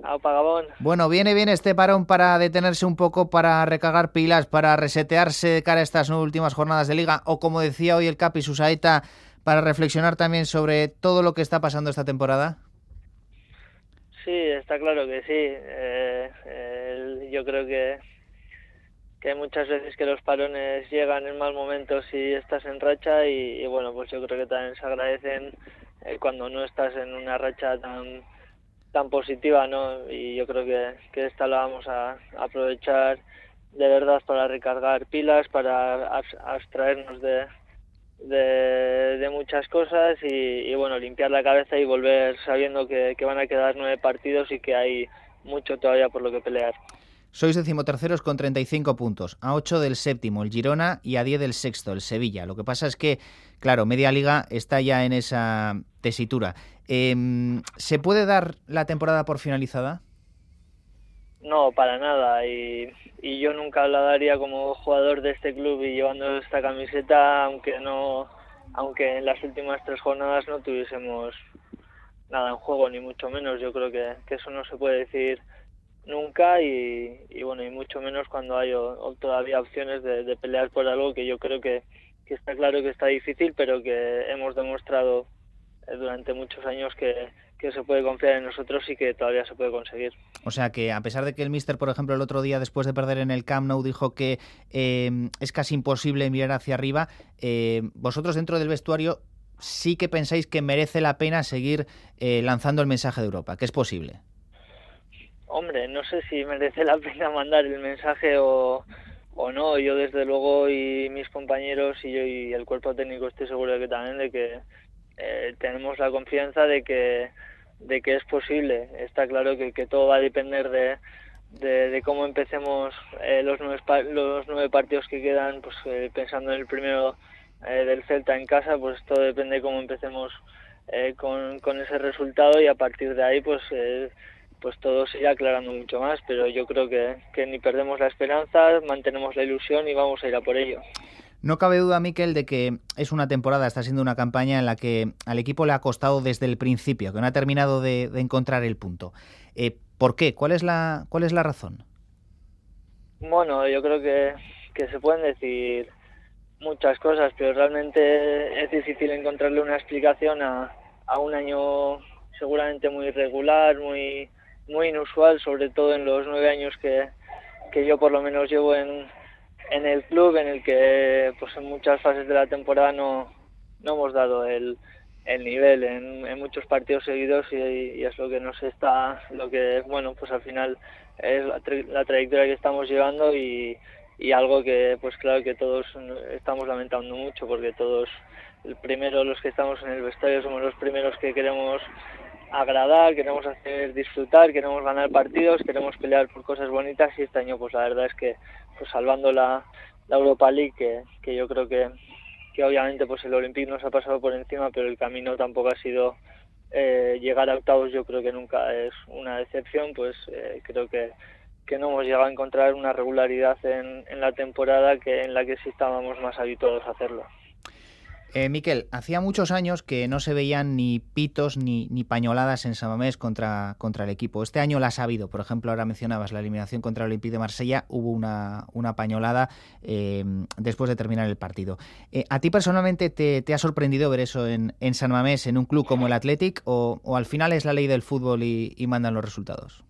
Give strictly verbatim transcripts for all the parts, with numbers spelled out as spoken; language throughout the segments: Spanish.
Aupa Gabón. Bueno, viene bien este parón para detenerse un poco, para recargar pilas, para resetearse de cara a estas últimas jornadas de Liga, o como decía hoy el Capi Susaeta, para reflexionar también sobre todo lo que está pasando esta temporada. Sí, está claro que sí. Eh, el- yo creo que, que hay muchas veces que los parones llegan en mal momentos si estás en racha y, y bueno, pues yo creo que también se agradecen eh, cuando no estás en una racha tan tan positiva, ¿no? Y yo creo que, que esta la vamos a, a aprovechar de verdad para recargar pilas, para abs- abstraernos de, de, de muchas cosas y, y bueno, limpiar la cabeza y volver sabiendo que, que van a quedar nueve partidos y que hay mucho todavía por lo que pelear. Sois decimoterceros con treinta y cinco puntos, a ocho del séptimo, el Girona, y a diez del sexto, el Sevilla. Lo que pasa es que, claro, media liga está ya en esa tesitura. Eh, ¿Se puede dar la temporada por finalizada? No, para nada. Y, y yo nunca la daría como jugador de este club y llevando esta camiseta, aunque no, aunque en las últimas tres jornadas no tuviésemos nada en juego, ni mucho menos. Yo creo que, que eso no se puede decir nunca y, y bueno, y mucho menos cuando hay o, o todavía opciones de, de pelear por algo que yo creo que, que está claro que está difícil, pero que hemos demostrado eh, durante muchos años que, que se puede confiar en nosotros y que todavía se puede conseguir. O sea que a pesar de que el míster, por ejemplo, el otro día después de perder en el Camp Nou dijo que eh, es casi imposible mirar hacia arriba, eh, vosotros dentro del vestuario sí que pensáis que merece la pena seguir eh, lanzando el mensaje de Europa, que es posible. Hombre, no sé si merece la pena mandar el mensaje o, o no. Yo desde luego y mis compañeros y yo y el cuerpo técnico estoy seguro de que también de que eh, tenemos la confianza de que de que es posible. Está claro que, que todo va a depender de, de, de cómo empecemos eh, los nueve los nueve partidos que quedan, pues eh, pensando en el primero eh, del Celta en casa, pues todo depende de cómo empecemos eh, con, con ese resultado y a partir de ahí pues eh, pues todo se irá aclarando mucho más, pero yo creo que, que ni perdemos la esperanza, mantenemos la ilusión y vamos a ir a por ello. No cabe duda, Miquel, de que es una temporada, está siendo una campaña en la que al equipo le ha costado desde el principio, que no ha terminado de, de encontrar el punto. Eh, ¿Por qué? ¿Cuál es la, cuál es la razón? Bueno, yo creo que, que se pueden decir muchas cosas, pero realmente es difícil encontrarle una explicación a, a un año seguramente muy irregular, muy, muy inusual, sobre todo en los nueve años que, que yo por lo menos llevo en, en el club, en el que pues en muchas fases de la temporada no, no hemos dado el, el nivel en, en muchos partidos seguidos y, y es lo que nos está, lo que bueno pues al final es la, tra la trayectoria que estamos llevando y, y algo que pues claro que todos estamos lamentando mucho porque todos el primero los que estamos en el vestuario somos los primeros que queremos agradar, queremos hacer disfrutar, queremos ganar partidos, queremos pelear por cosas bonitas y este año pues la verdad es que pues salvando la, la Europa League que, que yo creo que, que obviamente pues el Olympique nos ha pasado por encima pero el camino tampoco ha sido eh, llegar a octavos, yo creo que nunca es una decepción, pues eh, creo que que no hemos llegado a encontrar una regularidad en, en la temporada que en la que sí estábamos más habituados a hacerlo. Eh, Miquel, hacía muchos años que no se veían ni pitos ni, ni pañoladas en San Mamés contra, contra el equipo. Este año las ha habido. Por ejemplo, ahora mencionabas la eliminación contra el Olympique de Marsella. Hubo una, una pañolada eh, después de terminar el partido. Eh, ¿A ti personalmente te, te ha sorprendido ver eso en, en San Mamés, en un club como el Athletic, o, o al final es la ley del fútbol y, y mandan los resultados?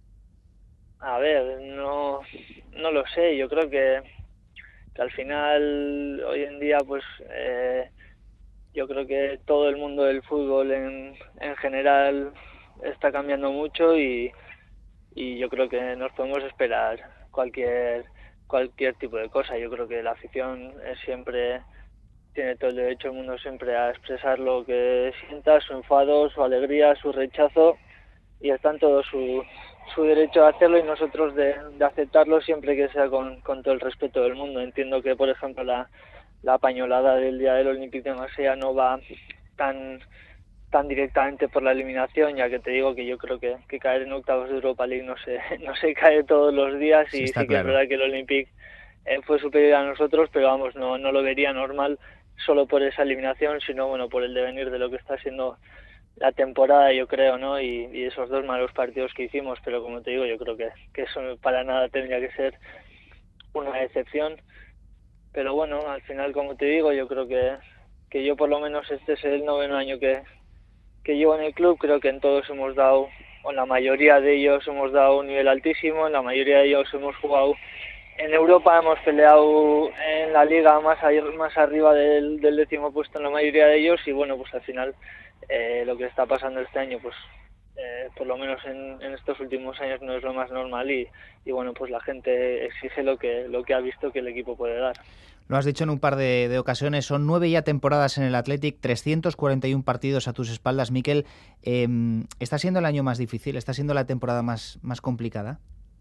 A ver, no, no lo sé. Yo creo que, que al final, hoy en día, pues eh, yo creo que todo el mundo del fútbol en, en general está cambiando mucho y, y yo creo que nos podemos esperar cualquier cualquier tipo de cosa. Yo creo que la afición es siempre tiene todo el derecho del mundo siempre a expresar lo que sienta, su enfado, su alegría, su rechazo y está en todo su, su derecho a hacerlo y nosotros de, de aceptarlo siempre que sea con, con todo el respeto del mundo. Entiendo que, por ejemplo, la, la pañolada del día del Olympique de Marsella no va tan tan directamente por la eliminación, ya que te digo que yo creo que, que caer en octavos de Europa League no se, no se cae todos los días Sí, y está sí que es claro. verdad que el Olympique eh, fue superior a nosotros, pero vamos, no, no lo vería normal solo por esa eliminación, sino bueno por el devenir de lo que está siendo la temporada, yo creo, ¿no? Y, y esos dos malos partidos que hicimos, pero como te digo, yo creo que, que eso para nada tendría que ser una excepción. Pero bueno, al final, como te digo, yo creo que, que yo por lo menos este es el noveno año que, que llevo en el club. Creo que en todos hemos dado, o en la mayoría de ellos hemos dado un nivel altísimo, en la mayoría de ellos hemos jugado en Europa, hemos peleado en la liga más, más arriba del, del décimo puesto en la mayoría de ellos, y bueno, pues al final eh, lo que está pasando este año, pues eh, por lo menos en, en estos últimos años no es lo más normal, y, y bueno, pues la gente exige lo que, lo que ha visto que el equipo puede dar. Lo has dicho en un par de, de ocasiones, son nueve ya temporadas en el Athletic, trescientos cuarenta y uno partidos a tus espaldas, Mikel. Eh, ¿Está siendo el año más difícil? ¿Está siendo la temporada más, más complicada?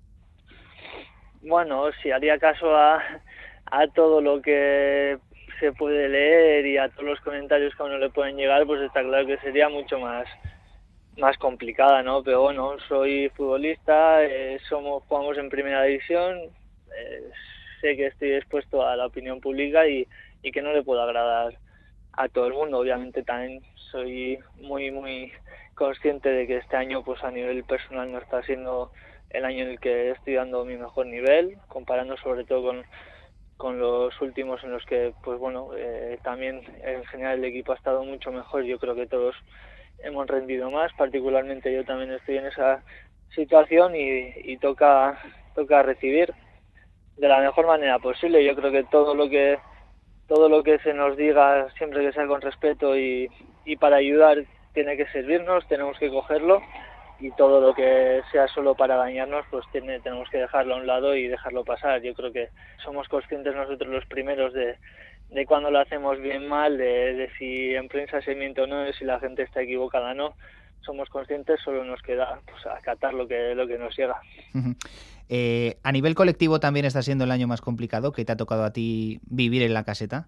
Bueno, si haría caso a, a todo lo que se puede leer y a todos los comentarios que a uno le pueden llegar, pues está claro que sería mucho más más complicada, ¿no? Pero bueno, soy futbolista, eh, somos jugamos en primera división, eh, sé que estoy expuesto a la opinión pública y, y que no le puedo agradar a todo el mundo. Obviamente también soy muy, muy consciente de que este año, pues a nivel personal, no está siendo el año en el que estoy dando mi mejor nivel, comparando sobre todo con, con los últimos en los que, pues bueno, eh, también en general el equipo ha estado mucho mejor. Yo creo que todos hemos rendido más, particularmente yo también estoy en esa situación y, y toca, toca recibir de la mejor manera posible. Yo creo que todo lo que todo lo que se nos diga, siempre que sea con respeto y, y para ayudar, tiene que servirnos, tenemos que cogerlo, y todo lo que sea solo para dañarnos, pues tiene, tenemos que dejarlo a un lado y dejarlo pasar. Yo creo que somos conscientes nosotros los primeros de, de cuando lo hacemos bien, mal, de, de si en prensa se miente o no, de si la gente está equivocada o no. Somos conscientes, solo nos queda pues acatar lo que, lo que nos llega. Uh-huh. Eh, a nivel colectivo también está siendo el año más complicado que te ha tocado a ti vivir en la caseta.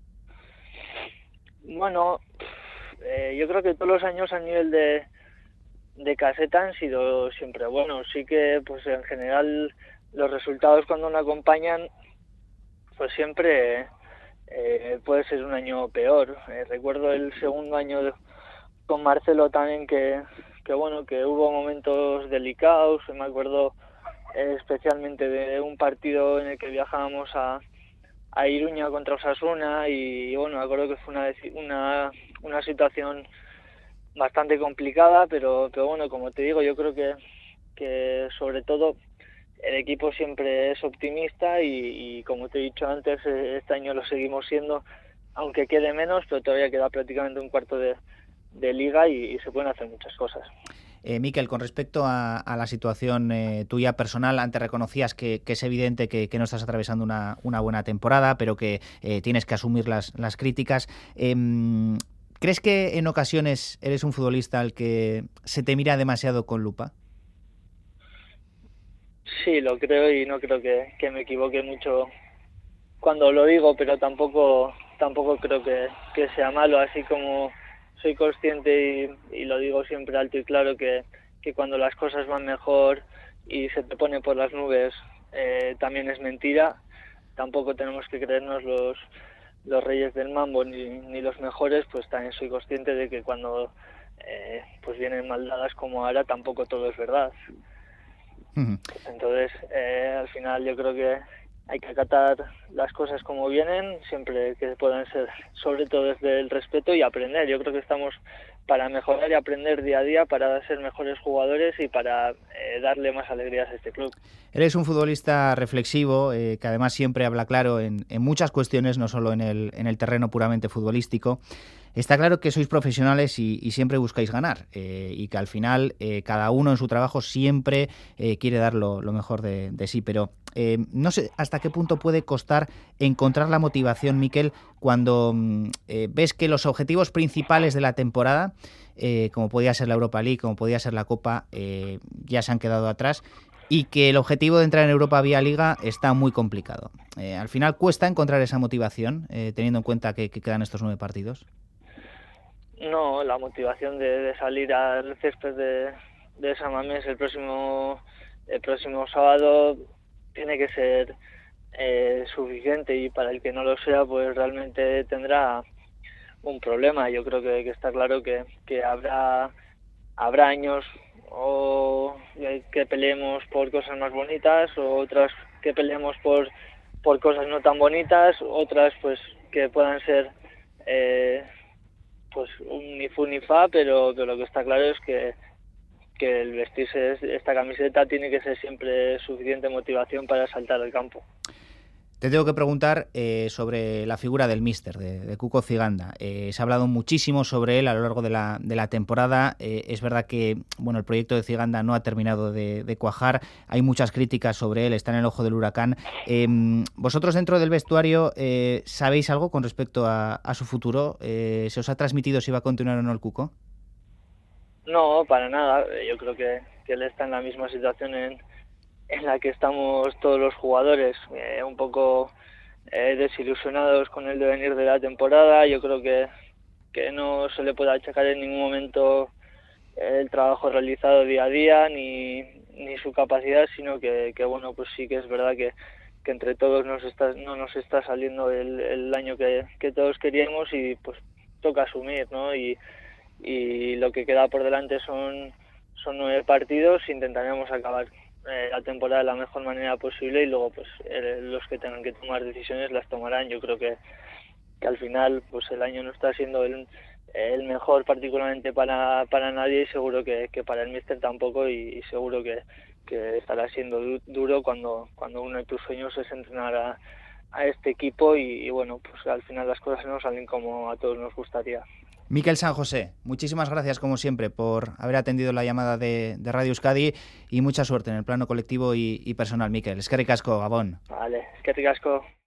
Bueno, eh, yo creo que todos los años a nivel de, de caseta han sido siempre buenos. Sí que pues en general los resultados cuando no acompañan, pues siempre eh, puede ser un año peor. Eh, recuerdo el segundo año de, con Marcelo también que, que bueno, que hubo momentos delicados. Me acuerdo eh, especialmente de un partido en el que viajábamos a, a Iruña contra Osasuna y, y bueno, me acuerdo que fue una, una, una situación bastante complicada, pero, pero bueno, como te digo, yo creo que, que sobre todo el equipo siempre es optimista y, y como te he dicho antes, este año lo seguimos siendo, aunque quede menos, pero todavía queda prácticamente un cuarto de, de liga y, y se pueden hacer muchas cosas. Eh, Mikel, con respecto a, a la situación eh, tuya personal, antes reconocías que, que es evidente que, que no estás atravesando una, una buena temporada, pero que eh, tienes que asumir las, las críticas. Eh, ¿Crees que en ocasiones eres un futbolista al que se te mira demasiado con lupa? Sí, lo creo y no creo que, que me equivoque mucho cuando lo digo, pero tampoco tampoco creo que, que sea malo, así como soy consciente y, y lo digo siempre alto y claro que, que cuando las cosas van mejor y se te pone por las nubes eh, también es mentira. Tampoco tenemos que creernos los los reyes del mambo ni, ni los mejores, pues también soy consciente de que cuando eh, pues vienen maldadas como ahora tampoco todo es verdad. Uh-huh. Entonces eh, al final yo creo que hay que acatar las cosas como vienen, siempre que puedan ser, sobre todo desde el respeto y aprender. Yo creo que estamos para mejorar y aprender día a día, para ser mejores jugadores y para eh, darle más alegrías a este club. Eres un futbolista reflexivo, eh, que además siempre habla claro en, en muchas cuestiones, no solo en el, en el terreno puramente futbolístico. Está claro que sois profesionales y, y siempre buscáis ganar eh, y que al final eh, cada uno en su trabajo siempre eh, quiere dar lo, lo mejor de, de sí, pero eh, no sé hasta qué punto puede costar encontrar la motivación, Mikel, cuando eh, ves que los objetivos principales de la temporada, eh, como podía ser la Europa League, como podía ser la Copa, eh, ya se han quedado atrás y que el objetivo de entrar en Europa vía Liga está muy complicado. Eh, al final cuesta encontrar esa motivación, eh, teniendo en cuenta que, que quedan estos nueve partidos. No, la motivación de, de salir al césped de, de San Mamés el próximo el próximo sábado tiene que ser eh, suficiente, y para el que no lo sea pues realmente tendrá un problema. Yo creo que, que está claro que, que habrá habrá años o que peleemos por cosas más bonitas, o otras que peleemos por por cosas no tan bonitas, otras pues que puedan ser eh, pues un ni fu ni fa, pero, pero lo que está claro es que que el vestirse esta camiseta tiene que ser siempre suficiente motivación para saltar al campo. Te tengo que preguntar eh, sobre la figura del míster, de, de Cuco Ciganda. Eh, se ha hablado muchísimo sobre él a lo largo de la, de la temporada. Eh, es verdad que bueno, el proyecto de Ciganda no ha terminado de, de cuajar. Hay muchas críticas sobre él, está en el ojo del huracán. Eh, ¿Vosotros dentro del vestuario eh, sabéis algo con respecto a, a su futuro? Eh, ¿Se os ha transmitido si va a continuar o no el Cuco? No, para nada. Yo creo que, que él está en la misma situación en en la que estamos todos los jugadores, eh, un poco eh, desilusionados con el devenir de la temporada. Yo creo que, que no se le puede achacar en ningún momento el trabajo realizado día a día ni, ni su capacidad, sino que, que bueno, pues sí que es verdad que, que entre todos nos está, no nos está saliendo el, el año que, que todos queríamos, y pues toca asumir, ¿no? Y, y lo que queda por delante son, son nueve partidos. Intentaremos acabar Eh, la temporada de la mejor manera posible, y luego pues eh, los que tengan que tomar decisiones las tomarán. Yo creo que, que al final pues el año no está siendo el, el mejor particularmente para, para nadie, y seguro que, que para el míster tampoco, y, y seguro que, que estará siendo du- duro cuando, cuando uno de tus sueños es entrenar a, a este equipo, y, y bueno, pues al final las cosas no salen como a todos nos gustaría. Mikel San José, muchísimas gracias como siempre por haber atendido la llamada de, de Radio Euskadi, y mucha suerte en el plano colectivo y, y personal, Mikel. Eskerrik asko, Gabón. Vale, eskerrik asko.